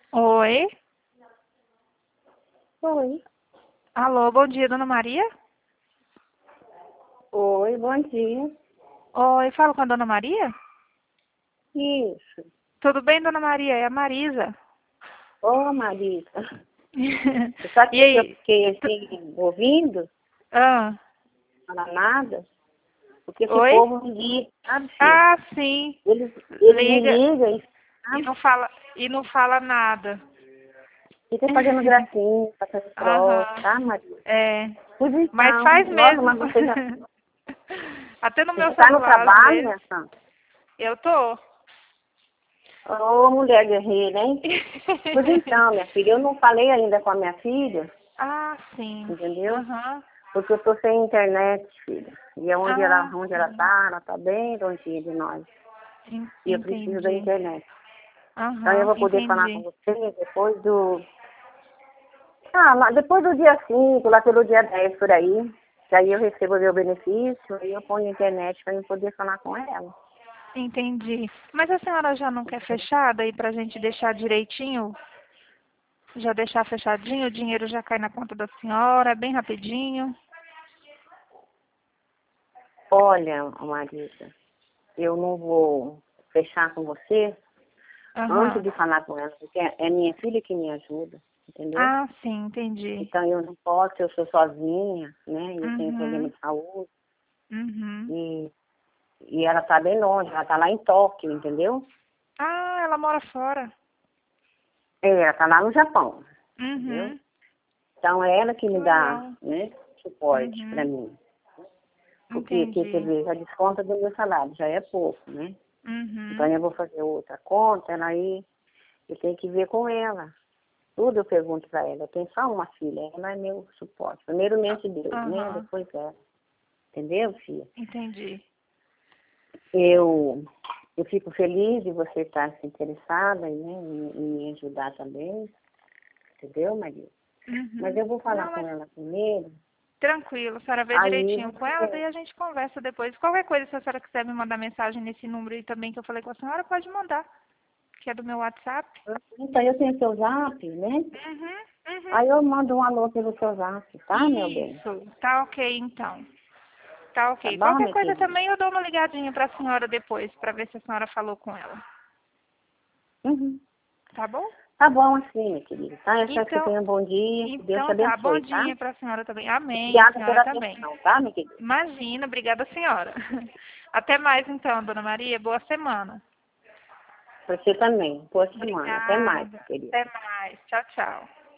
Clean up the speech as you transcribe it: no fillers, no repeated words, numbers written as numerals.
Oi. Oi. Alô, bom dia, dona Maria? Oi, bom dia. Oi, falo com a dona Maria? Isso. Tudo bem, dona Maria? É a Marisa. Ô, Marisa. Sabe E o que eu aí? fiquei assim, ouvindo? Ah, Não fala nada? Porque esse oi? povo me liga, sabe, filho? Ah, sim. Eles me Liga ligam e e sabe? não fala nada. Fica fazendo gracinha, fazendo troço, Aham. tá, Marisa? É. Pois Mas então, faz nossa, mesmo. mas você já. Até no meu Você tá no celular, às trabalho, vezes. minha santa? Eu tô. Ô, mulher guerreira, hein? Pois então, minha filha, eu não falei ainda com a minha filha, Ah, sim. entendeu? Aham. Porque eu tô sem internet, filha. E é Ah, onde sim. ela tá bem longinha de nós. E eu preciso da Entendi. internet. Então eu Aham, vou poder falar com entendi. você depois do. Ah, mas depois do dia 5 lá pelo dia 10 por aí. Que aí eu recebo o meu benefício e eu ponho a internet para eu poder falar com ela. Entendi. Mas a senhora já não quer fechar daí pra gente deixar direitinho? Já deixar fechadinho, o dinheiro já cai na conta da senhora, bem rapidinho. Olha, Marisa, eu não vou fechar com você antes Aham. de falar com ela, porque é minha filha que me ajuda, entendeu? Ah, sim, entendi. Então eu não posso, eu sou sozinha, né? E eu tenho problema Uhum. de saúde. Uhum. E, e ela tá bem longe, ela tá lá em Tóquio, entendeu? Ah, ela mora fora. É, ela tá lá no Japão, entendeu? Uhum. Então é ela que Que me dá, legal. né, suporte pra Uhum. mim. Porque, quer Entendi. dizer, já desconta do meu salário, já é pouco, né? Então Uhum. eu vou fazer outra conta, ela aí, eu tenho que ver com ela. Tudo eu pergunto pra ela. Eu tenho só uma filha, ela é meu suporte. Primeiramente Deus, né? Aham. Depois ela. Entendeu, filha? Entendi. Eu, eu fico feliz de você estar se interessada, né, em me ajudar também, entendeu, Maria? Mas Uhum. eu vou falar Não, com mas ela primeiro, tranquilo, a senhora vê aí direitinho com você ela, daí vê. a gente conversa depois. Qualquer coisa, se a senhora quiser me mandar mensagem nesse número aí também que eu falei com a senhora, pode mandar, que é do meu WhatsApp. Então eu tenho seu zap, né? Uhum, uhum. Aí eu mando um alô pelo seu zap, tá, meu bem? Isso, tá ok então. Tá Tá ok. bom, Qualquer minha coisa querida? também eu dou uma ligadinha pra senhora depois, pra ver se a senhora falou com ela. Uhum. Tá bom? Tá bom assim, minha querida. Tá? Eu espero que você Então, tenha um bom dia, que Deus te então tá. Bom abençoe, tá? dia pra senhora também. Amém, a Obrigada senhora pela também. atenção, tá, minha querida? Imagina, obrigada senhora. Até mais então, dona Maria. Boa semana. Pra você também. Boa semana. Até mais, Obrigada. querida. Até mais. Tchau, tchau.